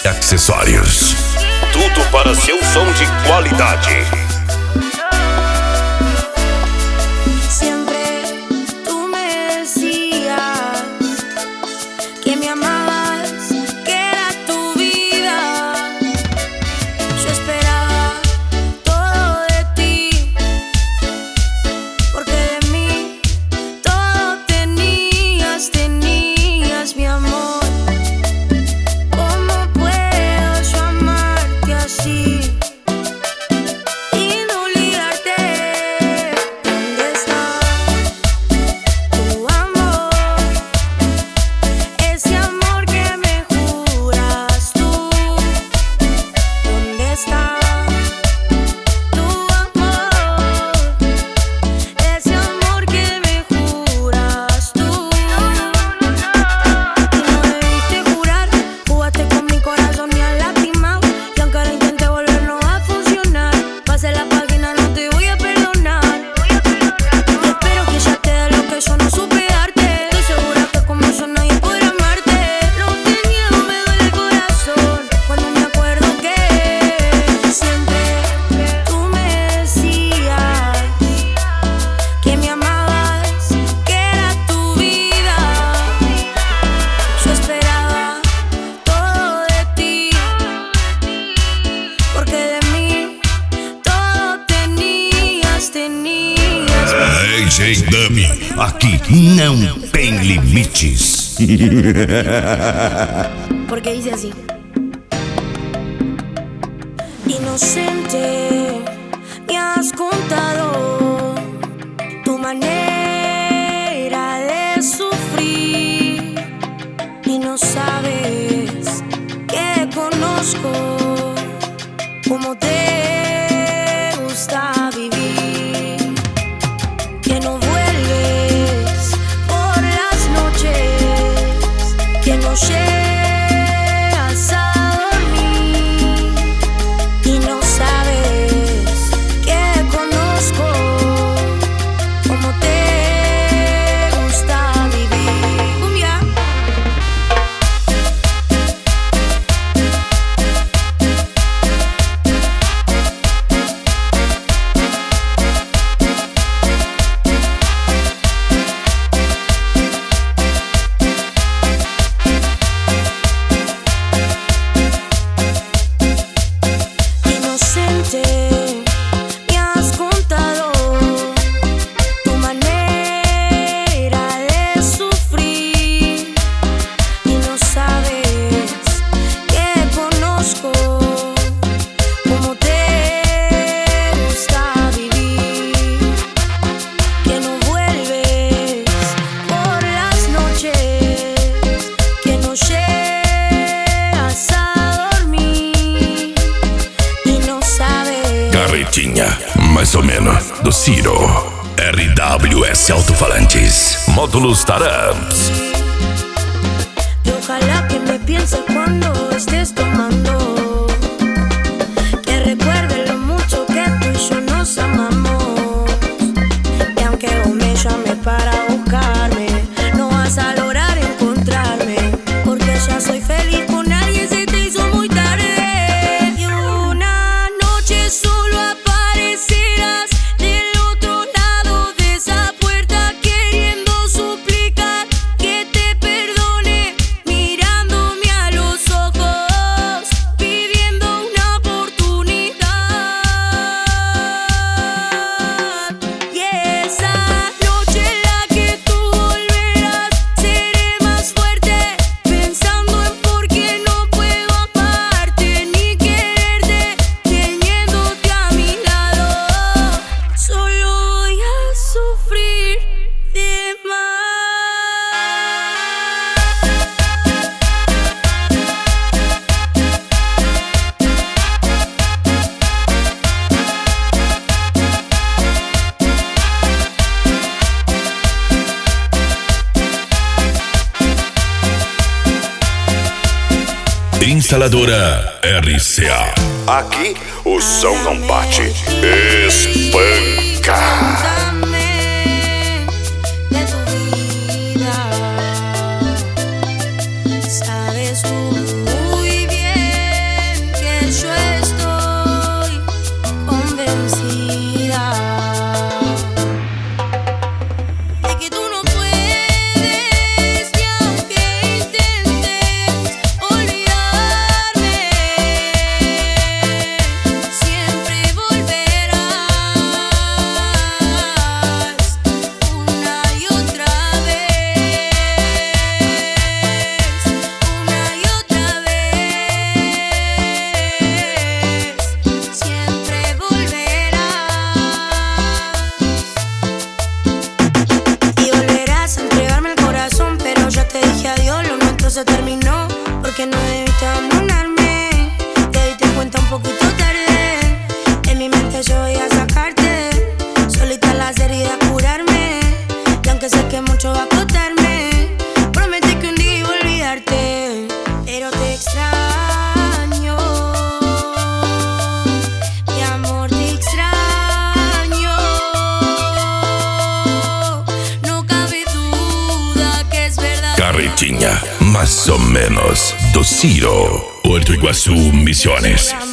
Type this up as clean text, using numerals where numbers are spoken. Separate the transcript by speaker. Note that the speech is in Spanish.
Speaker 1: e acessórios.
Speaker 2: Tudo para seu som de qualidade.
Speaker 1: DJ Dummy, aqui não tem limites.
Speaker 3: Porque dice así. Inocente, me has contado tu manera de sufrir y no sabes que conozco cómo te gusta vivir, que no vuelves por las noches, que no llegas a dormir y no sabes que conozco cómo te gusta vivir. Cumbia. Inocente, me has contado tu manera de sufrir y no sabes que conozco cómo te gusta vivir, que no vuelves por las noches, que no llegas a dormir y no sabes.
Speaker 1: Carretinha, mais ou menos, do Ciro. RWS Alto-Falantes, módulos Taramps.
Speaker 3: Y ojalá que me pienses cuando estés tomando, que recuerde lo mucho que tú y yo nos amamos. Y aunque vos me llames para buscarme, no vas a lograr encontrarme, porque ya soy feliz con alguien, se te hizo muy tarde. Y una noche solo aparecerás del otro lado de esa puerta, queriendo suplicar que te perdone, mirándome a los ojos, pidiendo una oportunidad. Y esa noche en la que tú volverás, seré más fuerte, pensando en por qué no puedo amarte ni quererte, teniéndote a mi lado. Solo voy a sufrir de más.
Speaker 1: Instaladora RCA.
Speaker 2: Aqui o som não bate, espanca.
Speaker 3: Cuéntame de tu vida. Sabes tú muy bien yo estoy convencida de que tú no puedes, ni aunque intentes olvidarme, siempre volverás una y otra vez, una y otra vez, siempre volverás. Y volverás a entregarme el corazón, pero ya te dije adiós, lo nuestro se terminó, porque no debiste abandonarme, te diste cuenta un poquito tarde, en mi mente yo voy a sacarte, solita las heridas curarme, y aunque sé que mucho va a costarme, prometí que un día iba a olvidarte, pero te extraño, mi amor, te extraño, no cabe duda que es verdad.
Speaker 1: Carretinha, mais ou menos, do Ciro. Porto Iguaçu, Misiones.